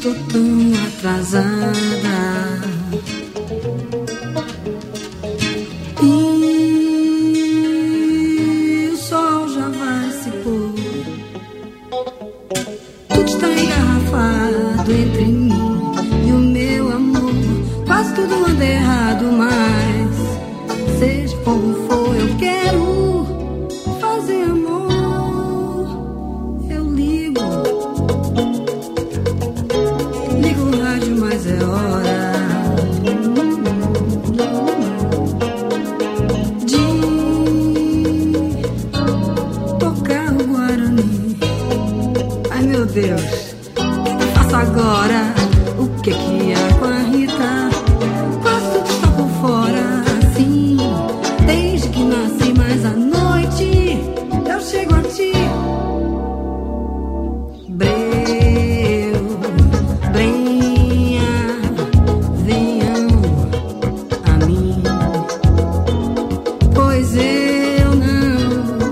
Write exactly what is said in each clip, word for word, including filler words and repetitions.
tô tão atrasada. E o sol já vai se pôr. Tudo está engarrafado entre mim e o meu amor. Quase tudo anda errado, mas seja como for, eu quero fazer amor. Eu ligo, ligo o rádio, mas é hora de tocar o Guarani. Ai meu Deus, o que eu faço agora? O que que há com a Rita? Quase tudo está por fora, assim, desde que nasci, mas à noite eu chego a ti. Breu, brenha, venham a mim, pois eu não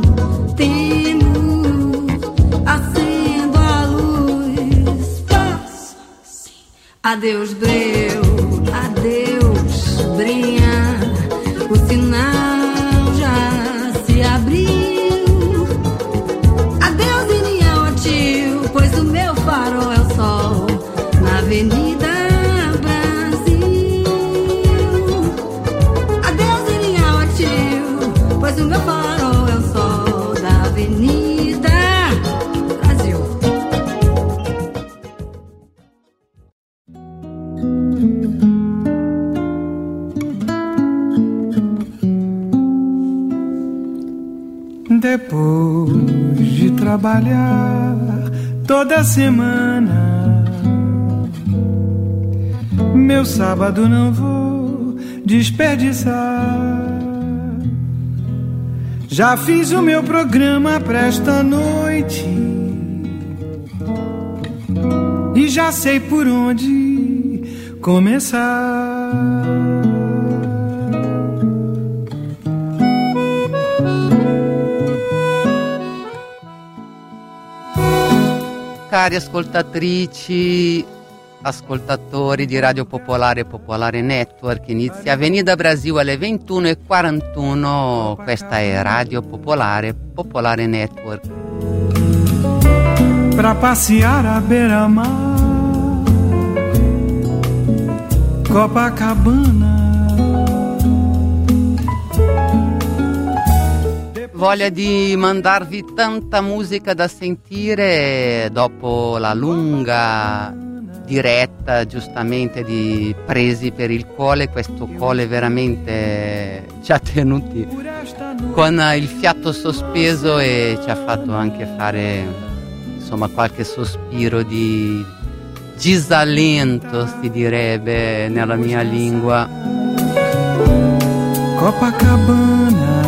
temo, acendo a luz, passo assim. Adeus, breu, adeus, brenha, o sinal já se abriu. Adeus, Inião, a tio, pois o meu farol é o sol na Avenida Brasil. Adeus, Inião, a tio, pois o meu farol é o sol da Avenida Brasil. Depois de trabalhar toda semana, meu sábado não vou desperdiçar. Já fiz o meu programa pra esta noite e já sei por onde começar. Cari ascoltatrici, ascoltatori di Radio Popolare e Popolare Network, inizia Avenida Brasil alle ventuno e quarantuno, questa è Radio Popolare Popolare Network. Pra passear à beira-mar, Copacabana. Voglia di mandarvi tanta musica da sentire dopo la lunga diretta giustamente di Presi per il Cole, questo Cole veramente ci ha tenuti con il fiato sospeso e ci ha fatto anche fare insomma qualche sospiro di disalento, si direbbe nella mia lingua. Copacabana.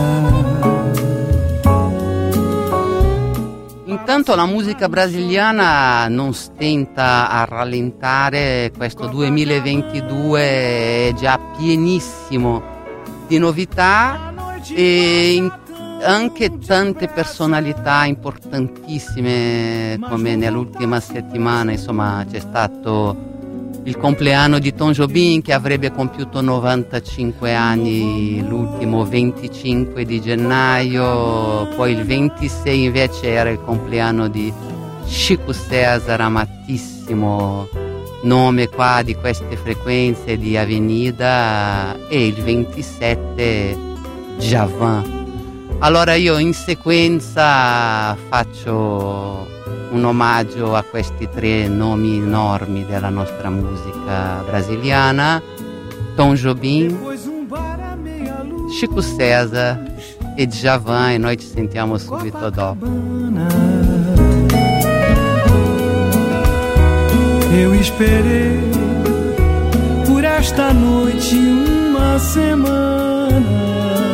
Intanto la musica brasiliana non stenta a rallentare, questo duemilaventidue è già pienissimo di novità e in- anche tante personalità importantissime, come nell'ultima settimana insomma c'è stato il compleanno di Tom Jobim che avrebbe compiuto novantacinque anni l'ultimo venticinque di gennaio, poi il ventisei invece era il compleanno di Chico César, amatissimo nome qua di queste frequenze di Avenida, e il ventisette Djavan. Allora io in sequenza faccio un omaggio a questi tre nomi enormi della nostra musica brasiliana: Tom Jobim, Chico César e Djavan, e noi ci sentiamo subito dopo. Eu esperei por esta noite uma semana,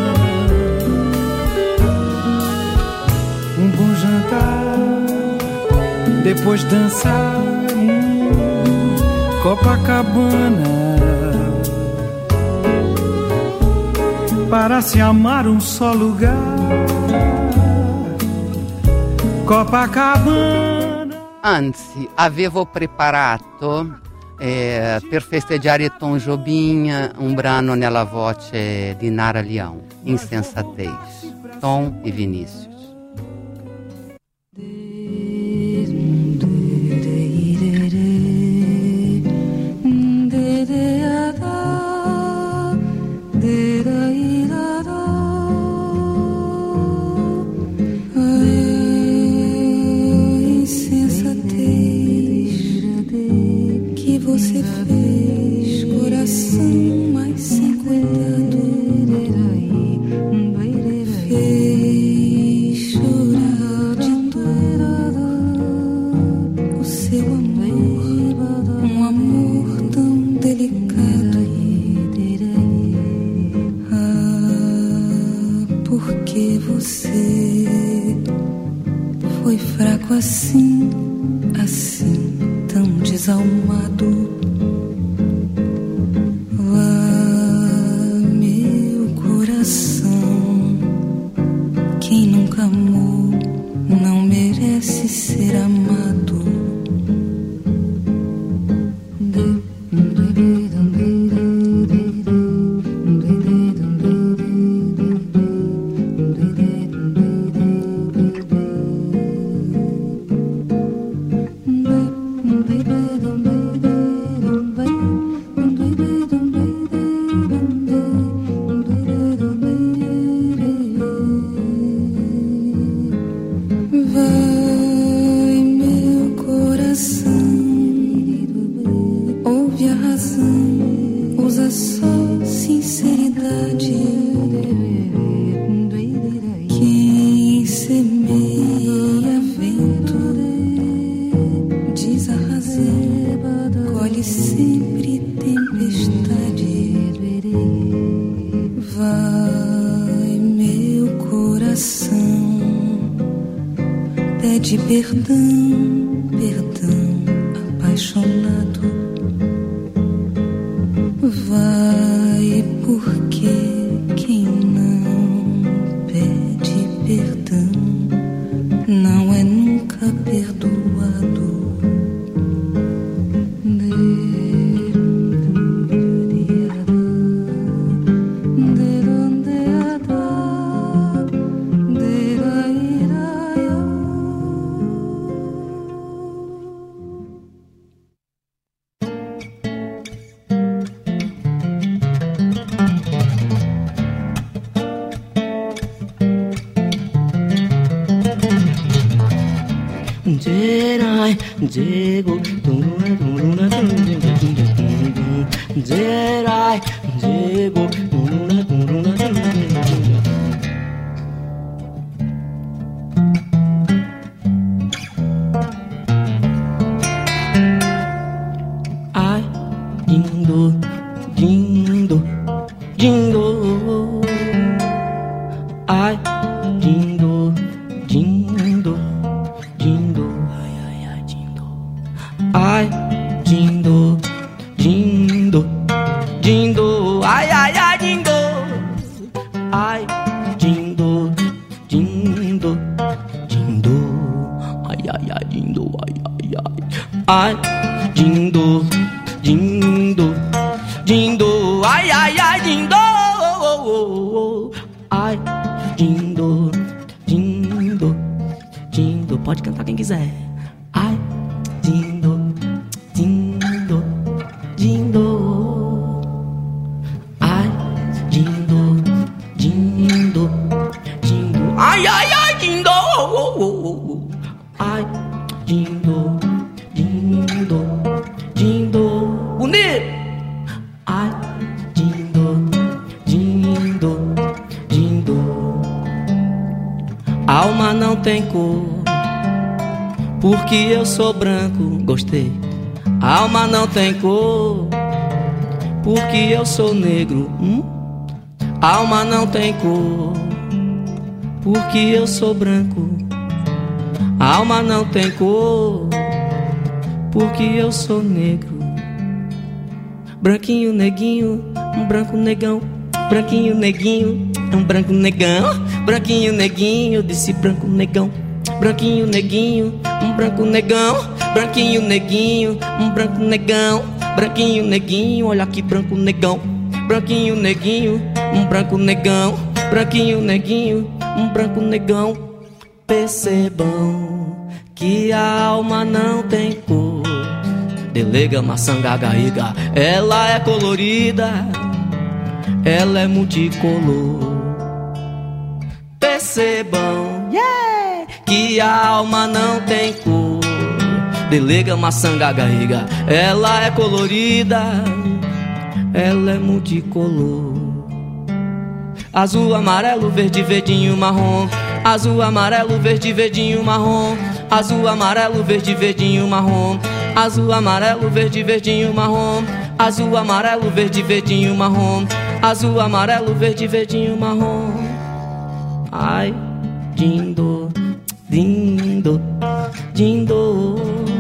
um bom jantar, depois dançar em Copacabana, para se amar um só lugar, Copacabana. Anzi, avevo preparato eh, per festeggiare Tom Jobim un brano nella voce di Nara Leão, Insensatez. Tom e Vinícius. Você fez coração mais sem cuidado, fez chorar de dor o seu amor, um amor tão delicado. Ah, porque você foi fraco assim, assim, tão desalmado. Ah, meu coração, quem nunca amou não merece ser amado. Pede perdão, perdão, apaixonado. Vai, porque quem não pede perdão não é nunca perdoado. Digo, Zerai, digo, ai, dindo, dindo, dindo, ai, dindo, dindo, dindo. Ai, dindo, dindo, dindo, ai, ai, ai, dindo, ai, dindo, dindo, dindo, ai, ai, ai, dindo, ai, ai, ai, ai, dindo, dindo, dindo, ai, ai, ai, dindo, ai, dindo, dindo, dindo, pode cantar quem quiser, ai, dindo. Dindo, dindo, ai, dindo, dindo, dindo, ai, ai, ai, dindo, ai, dindo, dindo, dindo, bonito, ai, dindo, dindo, dindo, alma não tem cor, porque eu sou branco, gostei. Alma não tem cor, porque eu sou negro. Hum? Alma não tem cor, porque eu sou branco. Alma não tem cor, porque eu sou negro. Branquinho, neguinho, um branco negão. Branquinho, neguinho, é um branco negão. Branquinho, neguinho, disse branco negão. Branquinho, neguinho, um branco negão. branquinho, neguinho, um branco negão. Branquinho, neguinho, olha que branco negão. Branquinho, neguinho, um branco negão. Branquinho, neguinho, um branco negão. Percebam que a alma não tem cor. Delega, maçã, gagaiga, ela é colorida, ela é multicolor. Percebam, yeah, que a alma não tem cor. Delega, maçã, gagaiga, ela é colorida, ela é multicolor. Azul, amarelo, verde, verdinho, marrom. Azul, amarelo, verde, verdinho, marrom. Azul, amarelo, verde, verdinho, marrom. Azul, amarelo, verde, verdinho, marrom. Azul, amarelo, verde, verdinho, marrom. Azul, amarelo, verde, verdinho, marrom. Ai, dindo, dindo, dindo.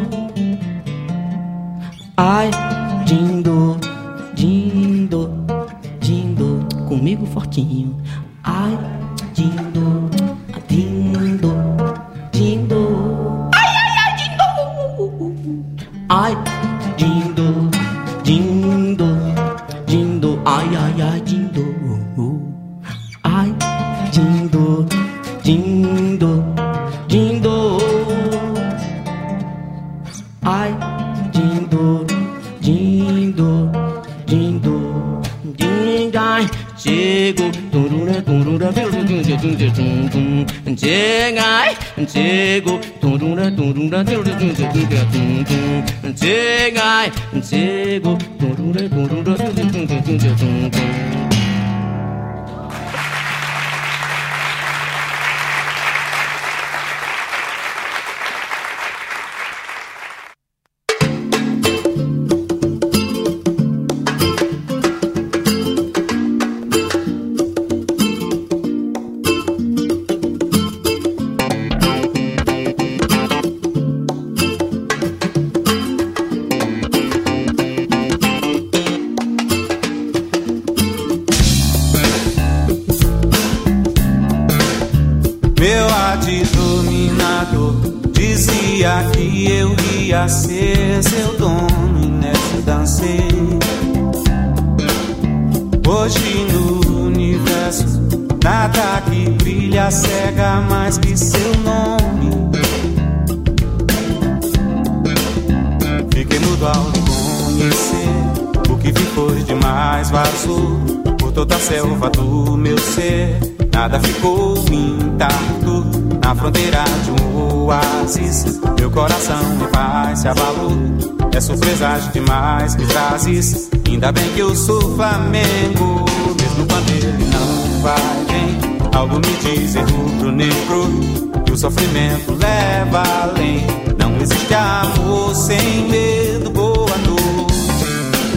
Ai, dindo, dindo, dindo. Comigo fortinho. Ai, dindo, dindo, dindo. Ai, ai, ai, dindo. Ai, dindo, dindo, dindo. Ai, ai, ai, dindo. Ai, dindo, dindo, dindo. Ai, dindo, dindo, dindo. Dingai, chego, turura, turura, chegai, chego, turura, turura, chegai, chego, turura, turura. Meu addominador dizia que eu ia ser seu dono e nessa dancei. Hoje no universo nada que brilha cega mais que seu nome. Fiquei mudo ao lhe conhecer, o que vi foi demais, vazou por toda a selva do meu ser. Nada ficou intacto na fronteira de um oásis. Meu coração em paz se abalou. É surpresa demais que trazes. Ainda bem que eu sou Flamengo. Mesmo quando ele não vai bem, algo me diz em rubro-negro que o sofrimento leva além. Não existe amor sem medo. Boa noite.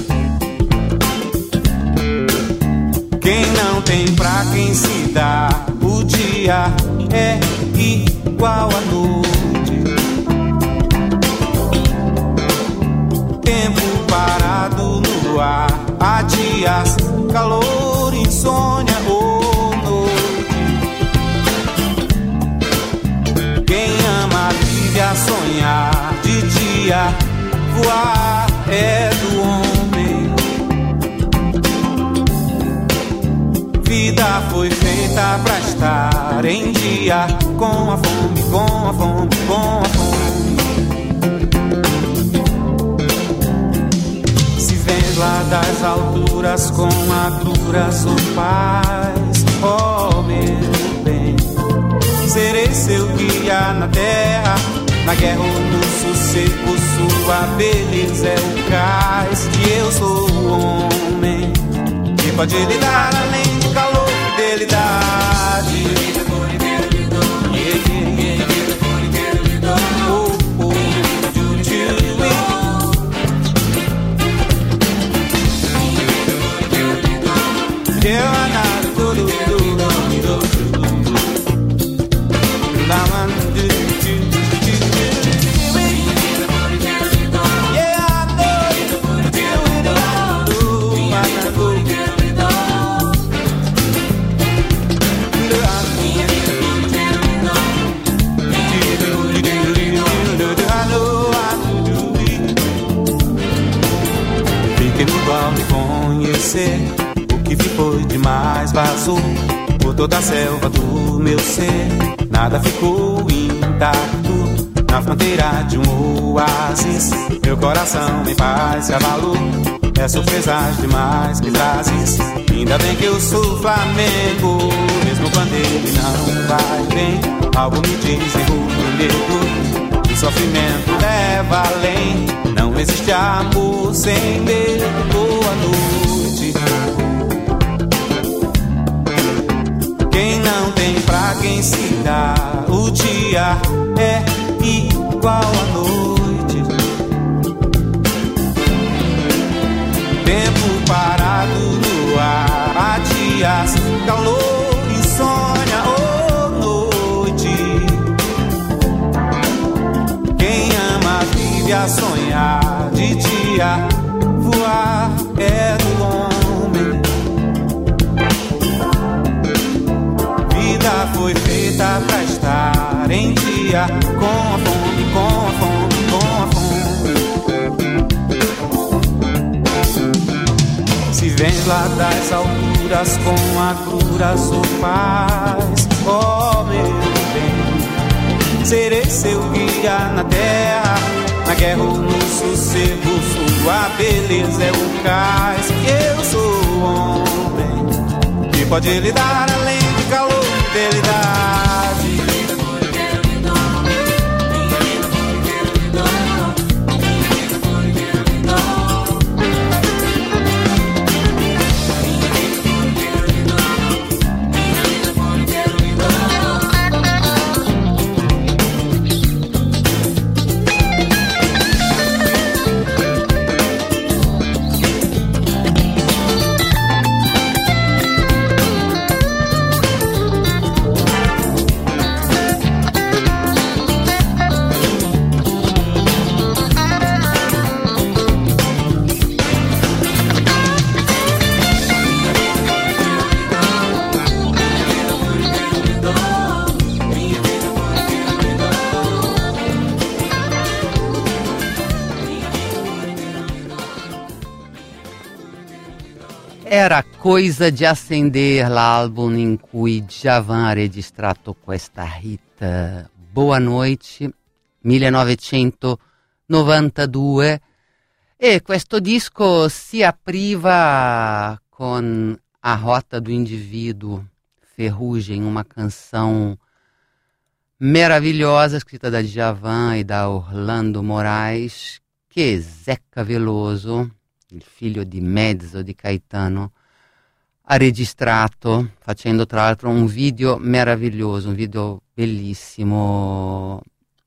Quem não tem pra quem se dá, o dia é igual à noite. Tempo parado no ar, há dias, calor, insônia ou noite. Quem ama vive a sonhar, de dia voar é do homem. Vida foi feita pra estar em dia, com a fome, com a fome, com a fome. Se vês lá das alturas com a cura sou paz, oh meu bem. Serei seu guia na terra, na guerra ou no sossego. Sua beleza é o cais que eu sou o homem que pode lhe dar além do calor, fidelidade. Oh, oh, vazou por toda a selva do meu ser. Nada ficou intacto na fronteira de um oásis. Meu coração em paz se abalou. É surpresas demais que trazes. Ainda bem que eu sou Flamengo, mesmo quando ele não vai bem. Algo me diz em rubro-negro que sofrimento leva além. Não existe amor sem medo. Boa noite. Quem não tem pra quem se dá, o dia é igual à noite. Tempo parado no ar, dias, calor, insônia, oh noite. Quem ama vive a sonhar, de dia voar é do homem. Vida foi feita pra estar em dia, com a fome, com a fome, com a fome. Se vens lá das alturas com a cura sou paz, oh meu bem. Serei seu guia na terra, na guerra ou no sossego. Sua beleza é o cais, eu sou o homem que pode lhe dar além de calor e fidelidade. Era Coisa di Accendere, l'album in cui Djavan ha registrato questa hit. Boa Noite, millenovecentonovantadue, e questo disco si apriva con A Rota do Indivíduo, Ferrugem, uma canção meravilhosa escrita da Djavan e da Orlando Moraes, che Zeca Veloso, il figlio di mezzo di Caetano, ha registrato, facendo tra l'altro un video meraviglioso, un video bellissimo,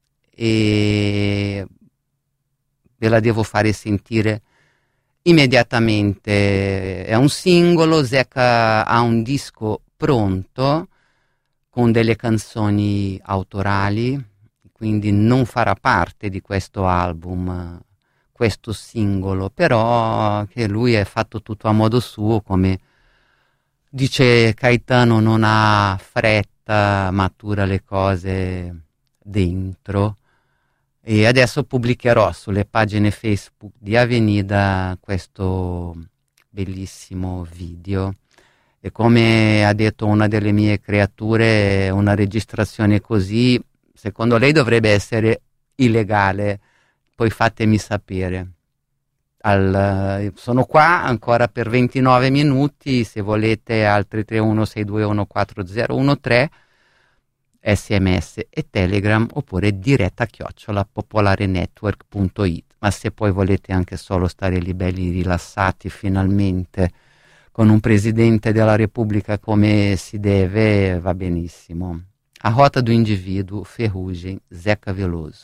e ve la devo fare sentire immediatamente. È un singolo, Zeca ha un disco pronto con delle canzoni autorali, quindi non farà parte di questo album, questo singolo, però che lui è fatto tutto a modo suo, come dice Caetano, non ha fretta, matura le cose dentro. E adesso pubblicherò sulle pagine Facebook di Avenida questo bellissimo video, e come ha detto una delle mie creature, una registrazione così secondo lei dovrebbe essere illegale. Poi fatemi sapere. Al, sono qua ancora per ventinove minuti, se volete al tre tre uno sei due uno quattro zero uno tre, sms e telegram, oppure diretta chiocciola popolarenetwork punto it. Ma se poi volete anche solo stare lì belli rilassati finalmente con un presidente della Repubblica come si deve, va benissimo. A Rota do Indivíduo, Ferrugem, Zeca Veloso.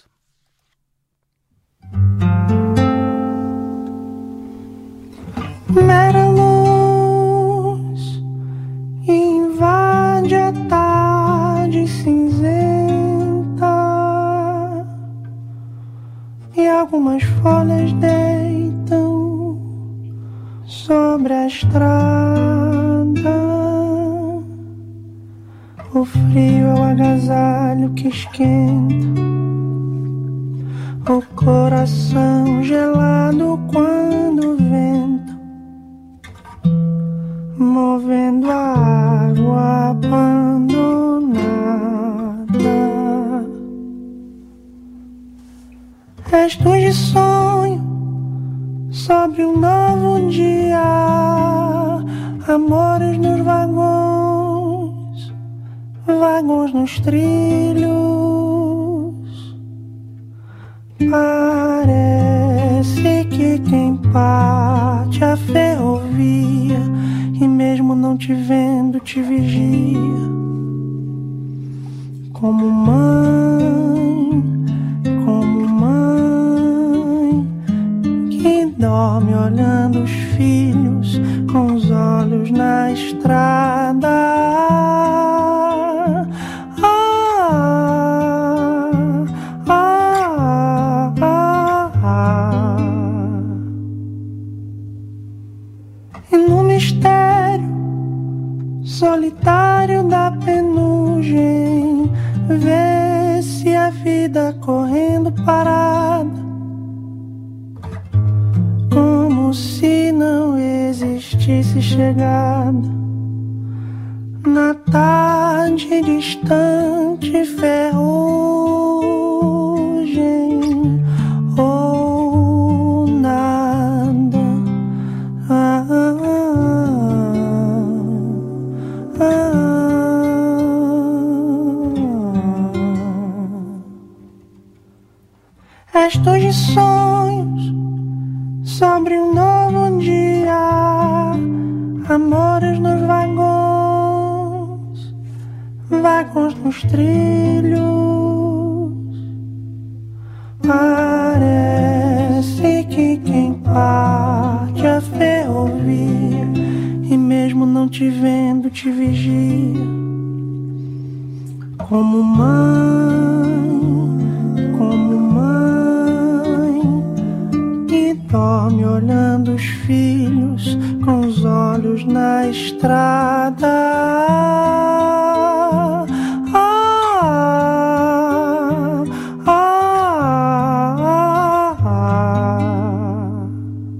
Mera luz invade a tarde cinzenta e algumas folhas deitam sobre a estrada. O frio é o agasalho que esquenta o coração gelado quando o vento movendo a água abandonada. Restos de sonho sobre um novo dia, amores nos vagões, vagões nos trilhos. Parece que quem parte a ferrovia e mesmo não te vendo te vigia. Como mãe, como mãe que dorme olhando os filhos com os olhos na estrada. Solitário da penugem, vê-se a vida correndo parada, como se não existisse chegada. Na tarde distante, ferrugem ou nada. Ah, ah, ah. Restos de sonhos sobre um novo dia, amores nos vagões, vagões nos trilhos. Parece que quem parte a ferrovia e mesmo não te vendo te vigia. Como mãe, como mãe que dorme olhando os filhos com os olhos na estrada. Ah, ah, ah, ah.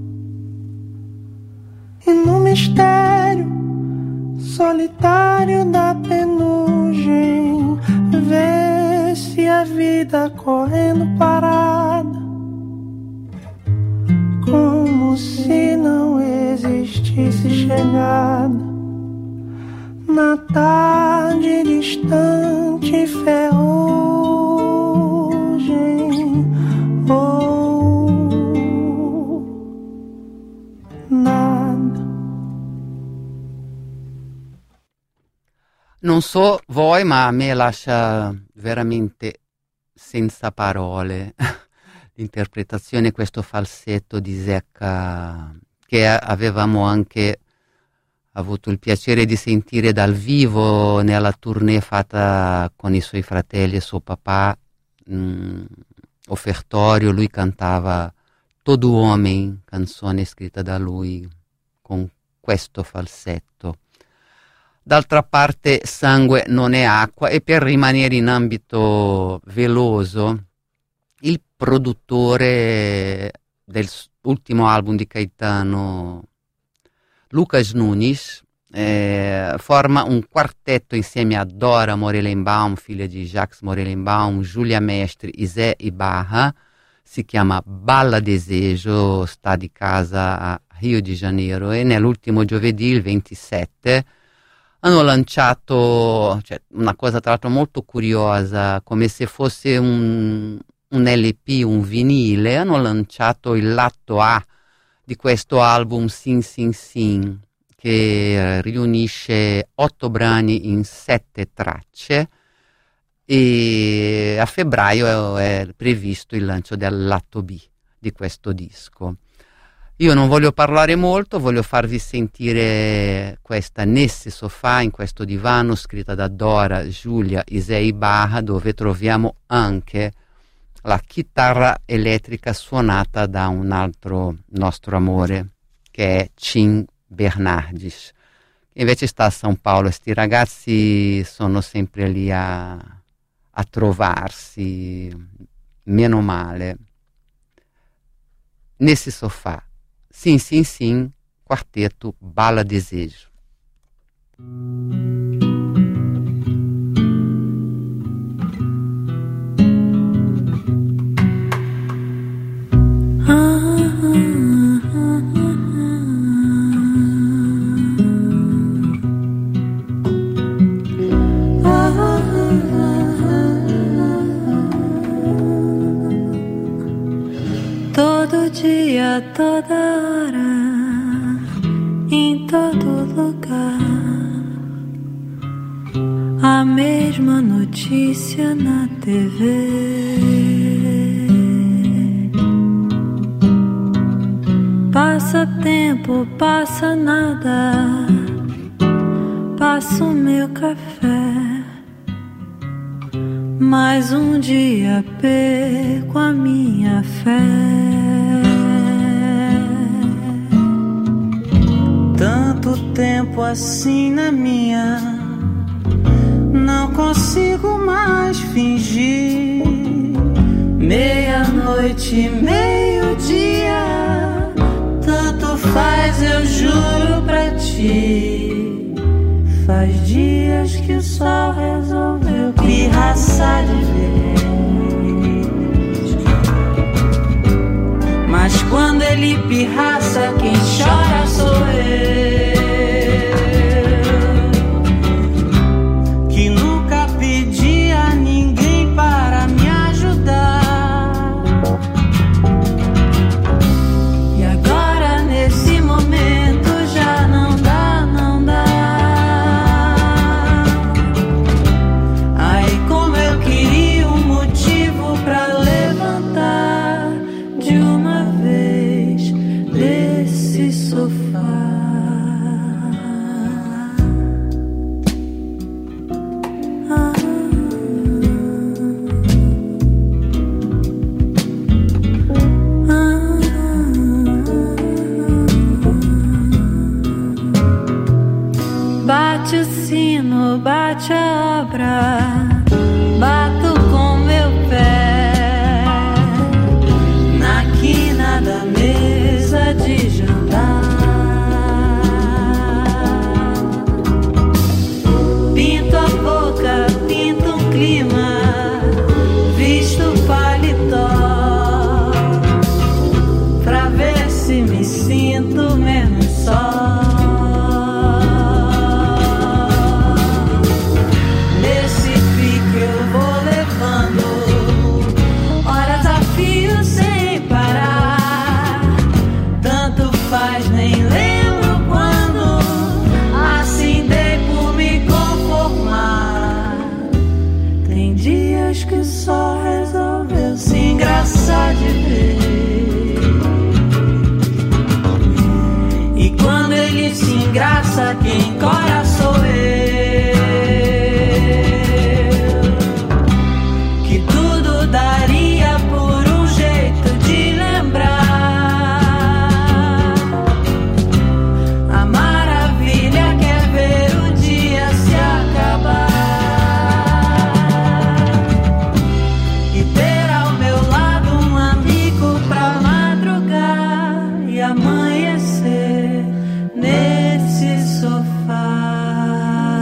E no mistério solitário da penugem, vê-se a vida correndo parada, como se não existisse chegada. Na tarde distante, ferrugem ou nada. Non so voi, ma a me lascia veramente senza parole l'interpretazione, questo falsetto di Zecca, che avevamo anche avuto il piacere di sentire dal vivo nella tournée fatta con i suoi fratelli e suo papà, mh, offertorio. Lui cantava Todo Homem, canzone scritta da lui con questo falsetto. D'altra parte sangue non è acqua, e per rimanere in ambito veloso, il produttore dell'ultimo album di Caetano, Lucas Nunes, eh, forma un quartetto insieme a Dora Morelenbaum, figlia di Jacques Morelenbaum, Giulia Mestre e Zé Ibarra. Si chiama Balla Desejo, sta di casa a Rio de Janeiro, e nell'ultimo giovedì, il ventisette, hanno lanciato, cioè, una cosa tra l'altro molto curiosa, come se fosse un, un L P, un vinile. Hanno lanciato il lato A di questo album Sin Sin Sin, che riunisce otto brani in sette tracce, e a febbraio è previsto il lancio del lato B di questo disco. Io non voglio parlare molto, voglio farvi sentire questa Nesse Sofà, in questo divano, scritta da Dora, Giulia e Zé Ibarra, dove troviamo anche la chitarra elettrica suonata da un altro nostro amore, che è Tim Bernardes, che invece sta a São Paulo. Sti ragazzi sono sempre lì a, a trovarsi, meno male. Nesse Sofá, Sim Sim Sim, quarteto Bala Desejo. Todo dia, toda hora, em todo lugar, a mesma notícia na T V. Passa tempo, passa nada, passa o meu café. Mais um dia perco a minha fé. Tanto tempo assim na minha, não consigo mais fingir. Meia-noite, meio-dia, tanto faz, eu juro pra ti. Faz dias que o sol resolveu pirraçar de vez. Mas quando ele pirraça, quem chora sou eu, que nunca pedi a ninguém para me ajudar. E agora nesse momento já não dá, não dá. Ai, como eu queria um motivo pra levantar de uma vez desse sofá. Bate o sino, bate a obra, bato com meu pé na quina da mesa de jantar. Pinto a boca, pinto um clima, visto paletó pra ver se me sinto menos só. Nesse pique eu vou levando horas a fio sem parar. Tanto faz, nem lembro quando assim dei por me conformar. Tem dias que só resolveu se engraçar de vez. E quando ele se engraça, quem cora sou eu, que tudo daria por um jeito de lembrar a maravilha que é ver o dia se acabar e ter ao meu lado um amigo pra madrugar e amanhecer nesse sofá.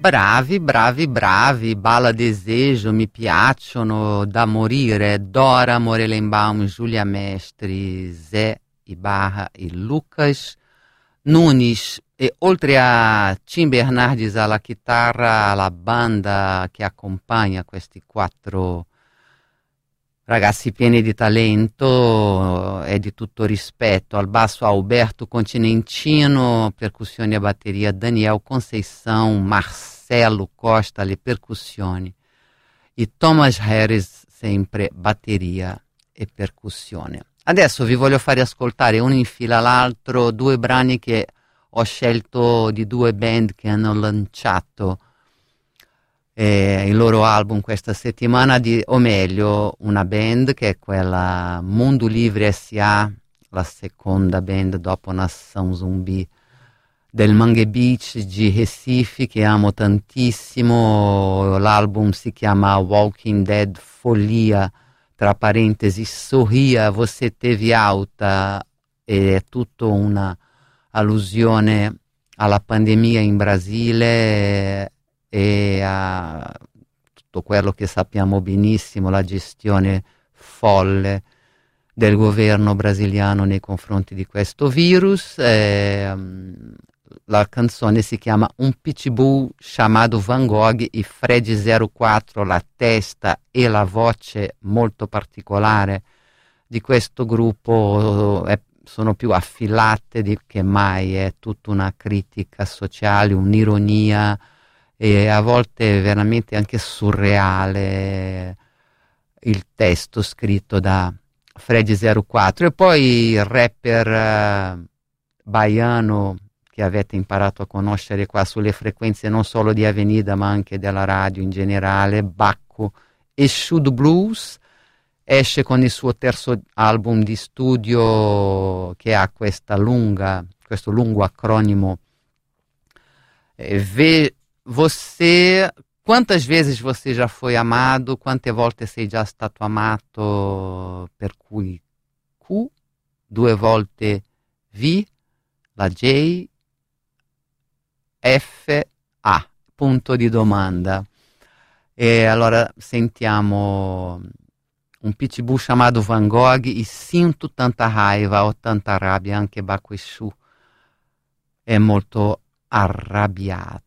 Bravi, bravi, bravi, Bala Desejo, mi piacciono da morire, Dora Morelenbaum, Giulia Mestre, Zé Ibarra e Lucas Nunes. E oltre a Tim Bernardes alla chitarra, la banda che accompagna questi quattro ragazzi pieni di talento e di tutto rispetto. Al basso Alberto Continentino, percussioni e batteria Daniel Conceição, Marcelo Costa alle percussioni e Thomas Harris sempre batteria e percussione. Adesso vi voglio fare ascoltare uno in fila all'altro due brani che ho scelto di due band che hanno lanciato Eh, il loro album questa settimana, di, o meglio una band che è quella Mundo Livre S A, la seconda band dopo Nação Zumbi del Mangue Beach di Recife, che amo tantissimo. L'album si chiama Walking Dead Folia, tra parentesi sorria, você teve alta, e è tutto una allusione alla pandemia in Brasile e a tutto quello che sappiamo benissimo, la gestione folle del governo brasiliano nei confronti di questo virus. Eh, la canzone si chiama Un Pitbull Chamado Van Gogh e Fred zero quattro, la testa e la voce molto particolare di questo gruppo è, sono più affilate di che mai, è tutta una critica sociale, un'ironia e a volte veramente anche surreale il testo scritto da Fred zero quattro. E poi il rapper uh, baiano che avete imparato a conoscere qua sulle frequenze non solo di Avenida ma anche della radio in generale, Bacco Exu do Blues, esce con il suo terzo album di studio che ha questa lunga, questo lungo acronimo eh, v Você, quantas vezes você já foi amado? Quante volte sei già stato amato? Per cui Q, due volte V, la J, F, A, punto di domanda. E allora sentiamo un pitbull chamado Van Gogh e sinto tanta raiva, ho tanta rabbia, anche Bacco Exu è molto arrabbiato.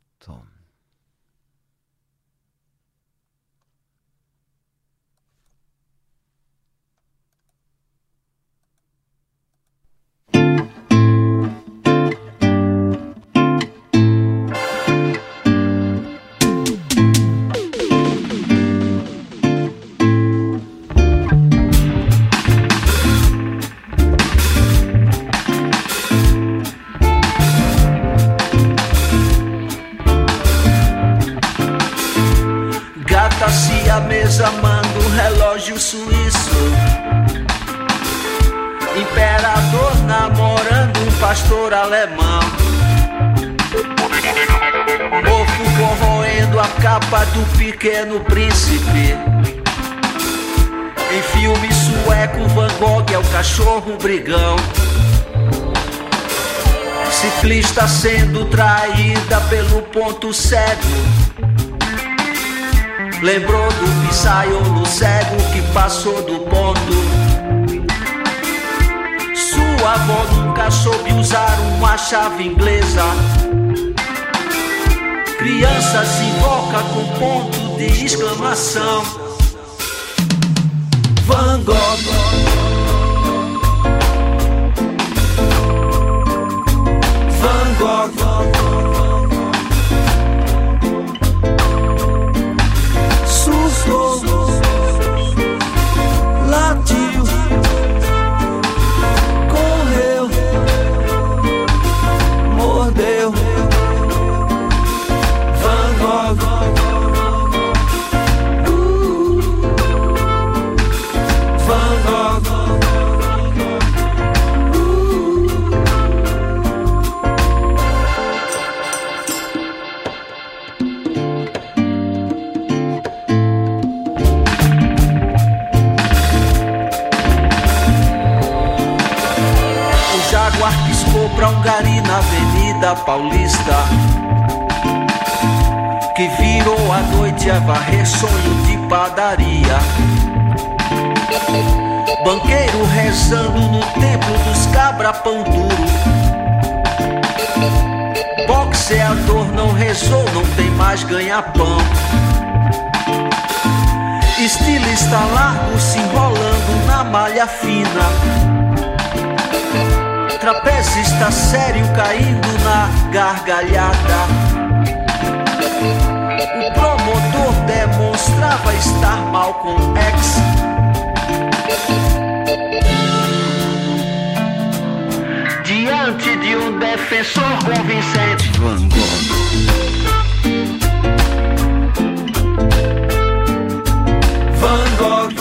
Amando um relógio suíço, imperador namorando um pastor alemão, mofo corroendo a capa do Pequeno Príncipe. Em filme sueco, Van Gogh é o cachorro brigão, ciclista sendo traída pelo ponto cego. Lembrou do pizzaiolo cego que passou do ponto. Sua avó nunca soube usar uma chave inglesa. Criança se invoca com ponto de exclamação. Van Gogh, Van Gogh. Latiu, correu, mordeu. Van Gogh, uh, Van Gogh, pra um gari na Avenida Paulista, noite é varrer sonho de padaria. Banqueiro rezando no templo dos cabra pão duro. Boxeador não rezou, não tem mais ganha-pão. Estilista largo se enrolando na malha fina. Trapezista sério caindo na gargalhada. O promotor demonstrava estar mal com ex. Diante de um defensor convincente, Van Gogh. Van Gogh.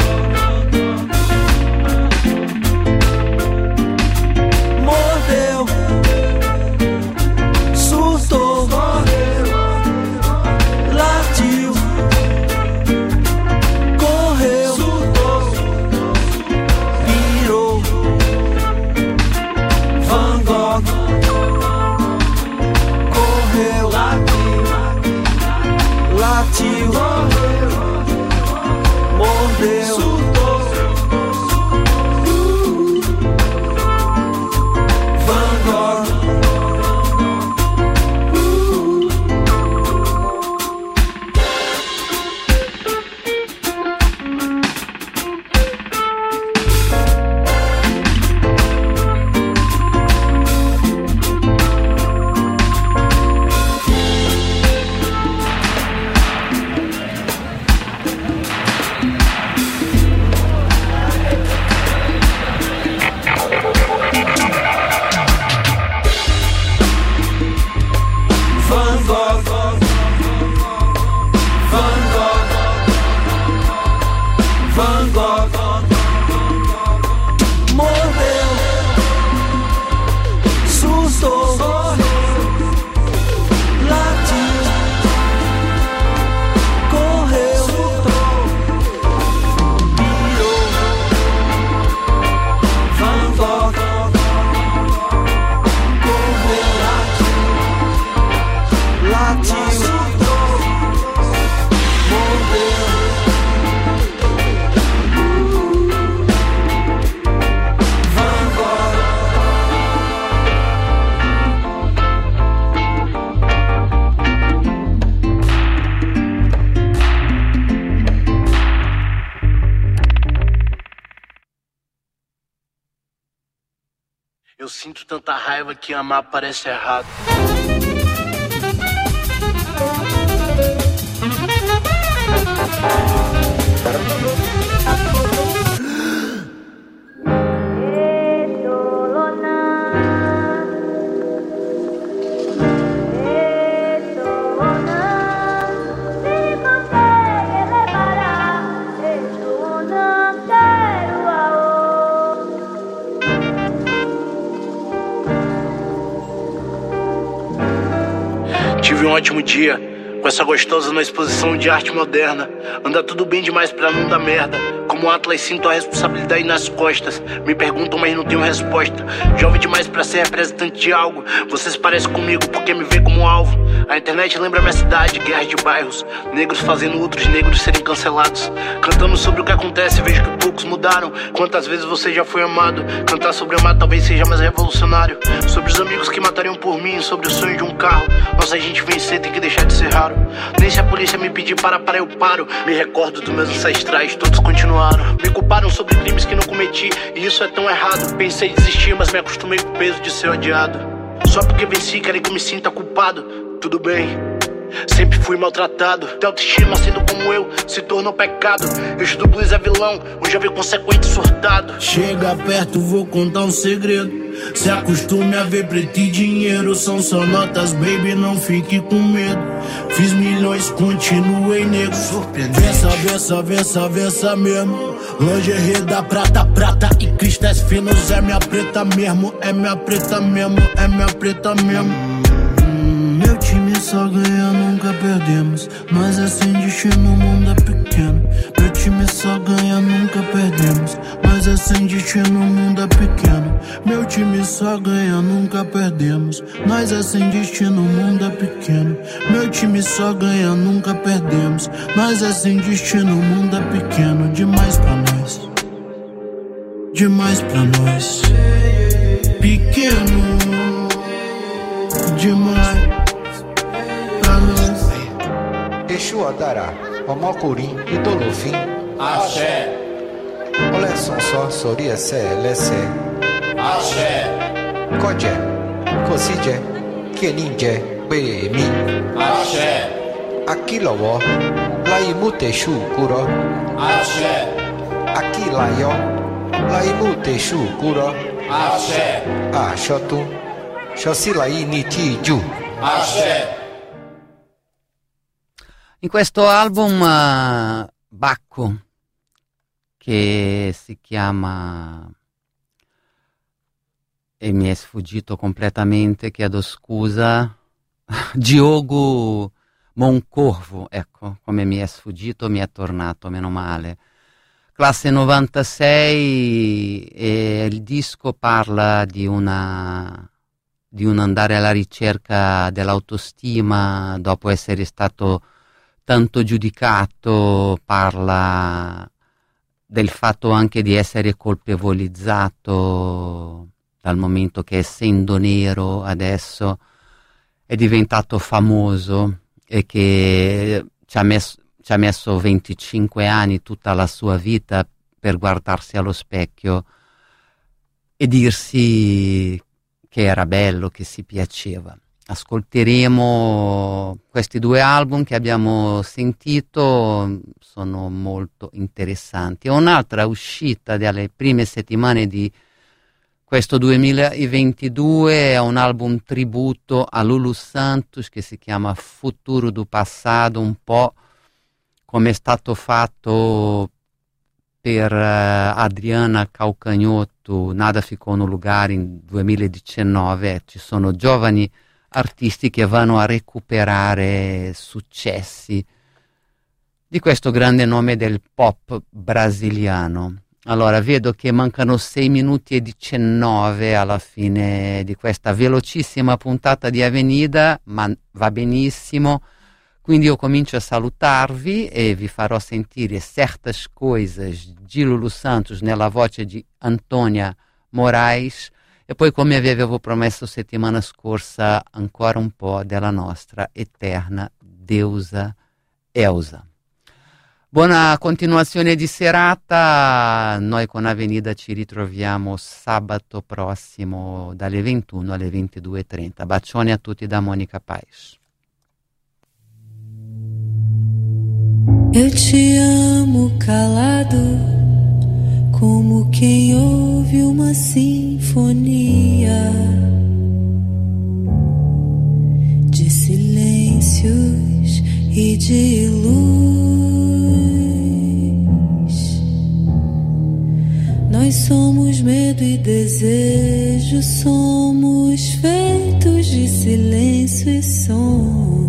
Mordeu, surtou, latiu, correu, pirou. Van Gogh correu, latiu, latiu, mordeu, surtou. Van Gogh. Eu sinto tanta raiva que amar parece errado. Tive um ótimo dia com essa gostosa na exposição de arte moderna. Anda tudo bem demais pra não dar merda. Como Atlas sinto a responsabilidade nas costas. Me perguntam, mas não tenho resposta. Jovem demais pra ser representante de algo. Vocês parecem comigo porque me vê como alvo. A internet lembra minha cidade, guerra de bairros. Negros fazendo outros negros serem cancelados. Cantando sobre o que acontece, vejo que poucos mudaram. Quantas vezes você já foi amado? Cantar sobre amar talvez seja mais revolucionário. Sobre os amigos que matariam por mim, sobre o sonho de um carro. Nossa, a gente vencer tem que deixar de ser raro. Nem se a polícia me pedir para parar eu paro. Me recordo dos meus ancestrais, todos continuaram. Me culparam sobre crimes que não cometi, e isso é tão errado. Pensei em desistir, mas me acostumei com o peso de ser odiado. Só porque venci, querem que eu me sinta culpado. Tudo bem, sempre fui maltratado. Ter autoestima sendo como eu se tornou pecado. Eu estudo blues é vilão, um jovem consequente surtado. Chega perto, vou contar um segredo. Se acostume a ver preto e dinheiro. São só notas, baby, não fique com medo. Fiz milhões, continuei negro. Versa, versa, versa, versa mesmo. Lingerie da prata, prata e cristais finos. É minha preta mesmo, é minha preta mesmo, é minha preta mesmo. hum, Meu time só ganha, nunca perdemos. Nós é sem destino, o mundo é pequeno. Meu time só ganha, nunca perdemos. Nós é sem destino, o mundo é pequeno. Meu time só ganha, nunca perdemos. Nós é sem destino, o mundo é pequeno. Meu time só ganha, nunca perdemos. Nós é sem destino, o mundo é pequeno. Demais pra nós, demais pra nós. Pequeno, demais pra nós. Exu Adará, Omocurim e Dolofim. Axé. Olé Sonsó, Soria Sé, Lessé. Axé. Codé, Cossidé, Quelindé, Bemi. Axé. Aquilowó, Laimutexu Curó. Axé. Aquilaió, Laimutexu Curó. Axé. Ah, Xotu, Xosilai Nitiju. Axé. In questo album uh, Bacco, che si chiama, e mi è sfuggito completamente, chiedo scusa, Diogo Moncorvo, ecco, come mi è sfuggito, mi è tornato, meno male. Classe novantasei, e il disco parla di una di un andare alla ricerca dell'autostima dopo essere stato tanto giudicato, parla del fatto anche di essere colpevolizzato dal momento che, essendo nero, adesso è diventato famoso e che ci ha messo, ci ha messo venticinque anni, tutta la sua vita, per guardarsi allo specchio e dirsi che era bello, che si piaceva. Ascolteremo questi due album che abbiamo sentito, sono molto interessanti. Un'altra uscita dalle prime settimane di questo duemilaventidue è un album tributo a Lulu Santos che si chiama Futuro do Passado, un po' come è stato fatto per uh, Adriana Calcanhoto, Nada Ficou no Lugar, in duemiladiciannove. Ci sono giovani artisti che vanno a recuperare successi di questo grande nome del pop brasiliano. Allora, vedo che mancano sei minuti e diciannove alla fine di questa velocissima puntata di Avenida, ma va benissimo. Quindi io comincio a salutarvi e vi farò sentire certas coisas di Lulu Santos nella voce di Antônia Moraes e poi, come vi avevo promesso settimana scorsa, ancora un po' della nostra eterna deusa Elsa. Buona continuazione di serata, noi con Avenida ci ritroviamo sabato prossimo dalle ventuno alle ventidue e trenta. Bacioni a tutti da Monica Paes. Eu te amo calado, como quem ouve uma sinfonia de silêncios e de luz. Nós somos medo e desejo, somos feitos de silêncio e som.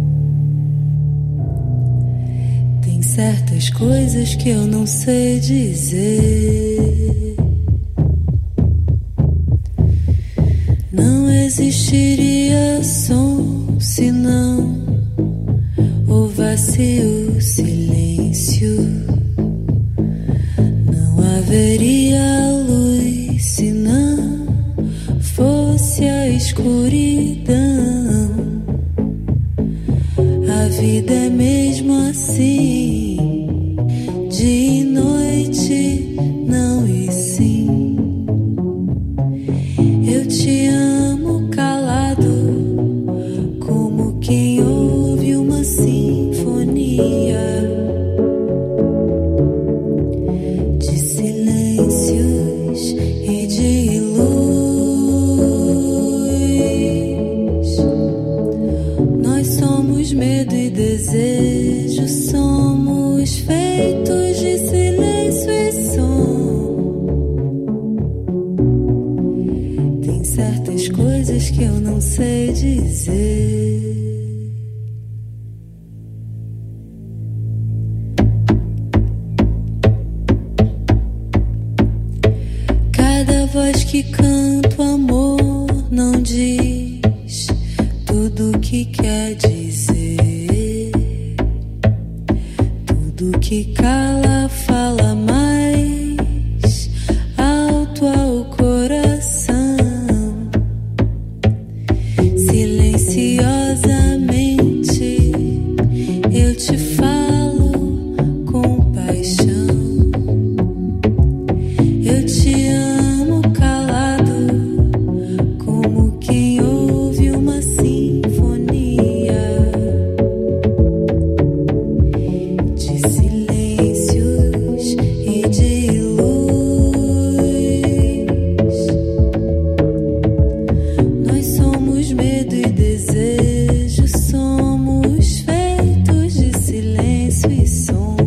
Certas coisas que eu não sei dizer. Não existiria som se não houvesse o silêncio. Não haveria luz se não fosse a escuridão. A vida é mesmo assim. De noite, não e sim. Eu te amo calado, como quem ouve uma sinfonia de silêncios e de luz. Nós somos medo e desejo, somos feitos de silêncio e som. Tem certas coisas que eu não sei dizer. Cada voz que canta o amor não diz tudo o que quer dizer. que cala fala mais alto ao coração. Silenciosamente eu te falo com paixão. Eu te amo calado, como quem ouve uma sinfonia de silêncios e de luz. Nós somos medo e desejo, somos feitos de silêncio e som.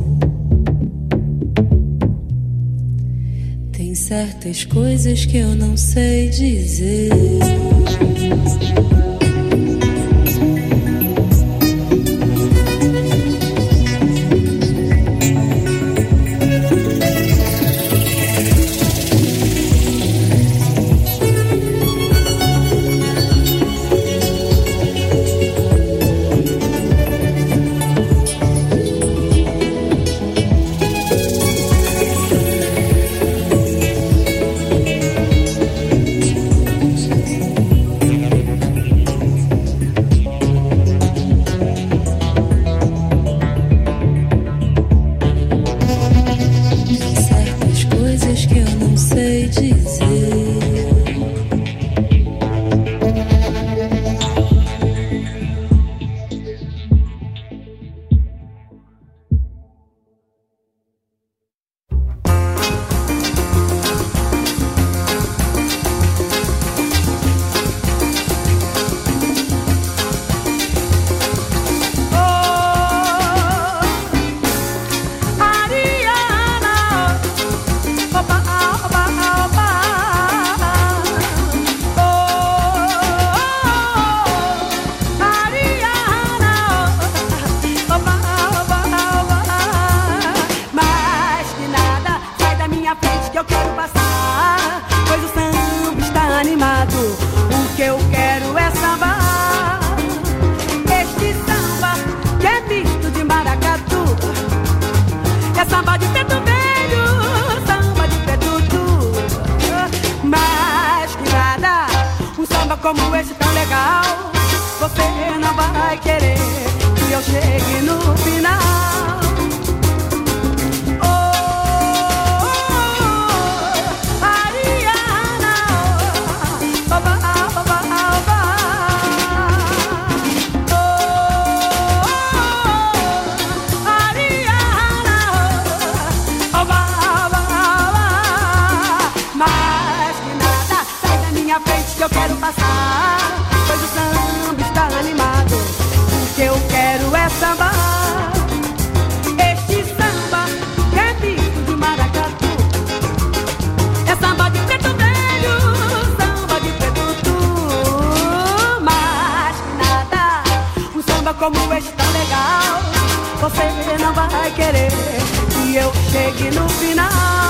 Tem certas coisas que eu não sei dizer. Certas coisas que eu não sei dizer. Mais que nada, sai da minha frente que eu quero passar, pois o samba está animado. O que eu quero é sambar. Este samba que é misto de maracatu, é samba de preto velho, samba de preto duro. Mais que nada, um samba como esse tão legal, você não vai querer que eu chegue no final. Oh, oh, oh, Ariana, oh, oba, oba, oba. Oh, oh, Ariana, oba, oba, oba. Mais que nada, sai da minha frente que eu quero passar, pois o samba está animado. O que eu quero é sambar. Este samba que é misto de maracatu, é samba de preto velho, samba de preto duro. Mais que nada, um samba como este tão legal, você não vai querer que eu chegue no final.